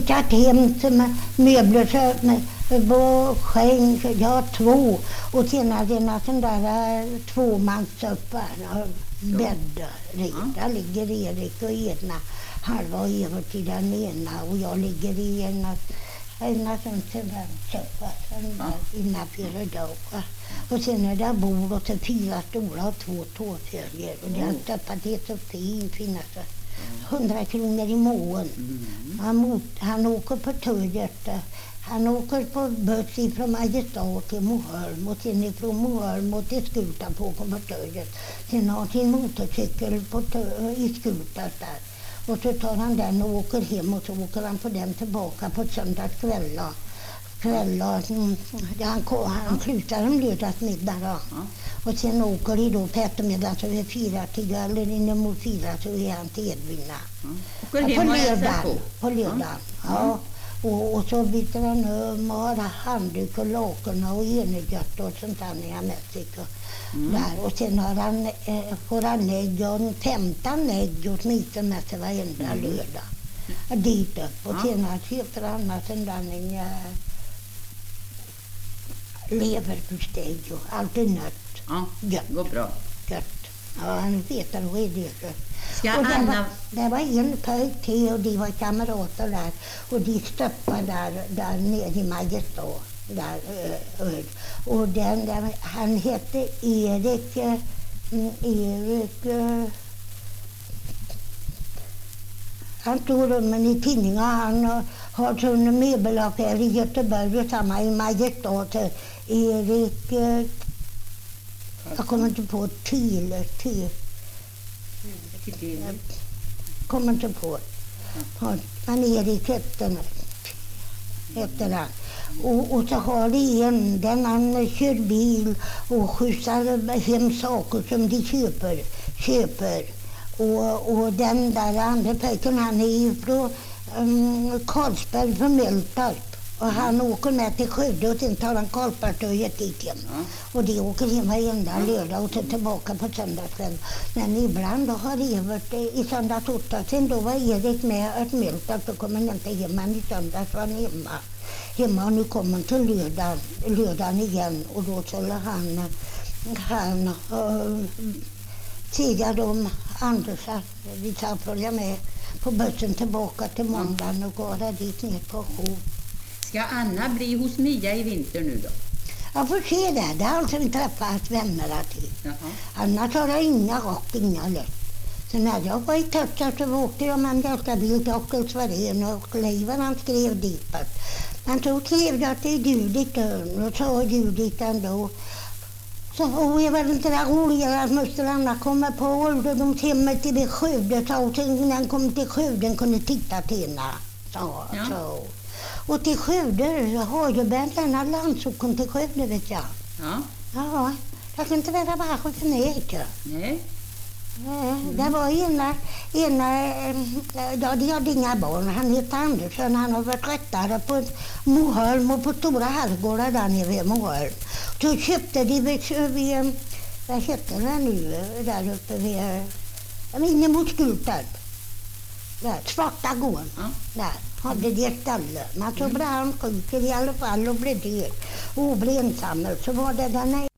flyttat hem till möbler på skänk. Jag har 2. Och sen hade jag sån där 2-mansuppar. Bäddar. Där ligger Erik och ena halva och Evert i den ena. Och jag ligger i ena sån cementsoppa innanför idag. Och sen är det bord och så 4 stolar och 2 tåföljer. Och det har stoppat det så fint. 100 kronor i månaden. Han åker på tåget. Han åker på buss ifrån Mariestad till Moholm och sen ifrån Moholm till Skuta på tåget. Sen har han sin motorcykel i Skuta där. Och så tar han den och åker hem och så åker han på den tillbaka på söndagskvällar. Han slutar om lördagsmiddag. Och sen åker de då på eftermiddagen så är 4 till eller inemot 4 så är han till Edvina. På lördagen. Ja. Och så byter han och har handduk och laken och enegött och sånt där i Mexiko. Där. Och sen får han ägg och 15 ägg åtminstone med sig varenda lördag. Dit upp. Och sen köper han en där leverpastej och allt är nött. Ja, det går bra. Gött. Ja, han vet att det är det. Det var en pojk till och de var kamrater där. Och de stöppade där nere i Mariestad. Och han hette Erik. Han tog rummen i tidningar. Han har sån möbelaffär i Göteborg och samma i Mariestad. Erik... Jag kommer inte på kommer inte på. Han Erik heter han. Och så har det han kör bil och skjutsar hem saker som de köper. Och den där andra pojken han är från Karlsberg från Mölntorp. Och han åker med till Skövde och sen tar han Karlsbergståget dit igen. Och de åker hem varenda lördag och så tillbaka på söndagskväll. Men ibland då har Evert i söndagsåtta. Sen då var Erik med ett Mölntorp. Då kommer han inte hem. Men i söndags var han hemma. Och nu kommer han till lördagen igen. Och då skulle han tiga dem Anders att vi ska följa med på bussen tillbaka till måndagen och gå dit ner på Hov. Ska Anna bli hos Mia i vinter nu då? Jag får se det. Det har alltså vi träffat vänner till. Annars har jag inga lätt. Så när jag var i Tötsa så åkte jag med en ganska bil till Ockeltsvarén och Leiven han skrev dit. Men så skrev jag till Judith och sa Judith ändå. Så jag var inte där roligare att måste Anna komma på ålderdomshemmet till Skövde. Så när han kom till Skövde kunde titta till henne. Så. Och till Skövde har ju denna landsocken till Skövde vet jag. Ja, jag kan inte vara bara för mig. Nej. Det var ena de hade inga barn. Han heter Andersson. Han har varit rättare på Moholm och på Stora Herrgården där nere vid Moholm. Så köpte de vid vad heter det nu där uppe vid inne mot Skultorp. Där, Svarta gården. Där hade det ställe. Men så blev han sjuk i alla fall och blev död. Och blev ensam. Så var det den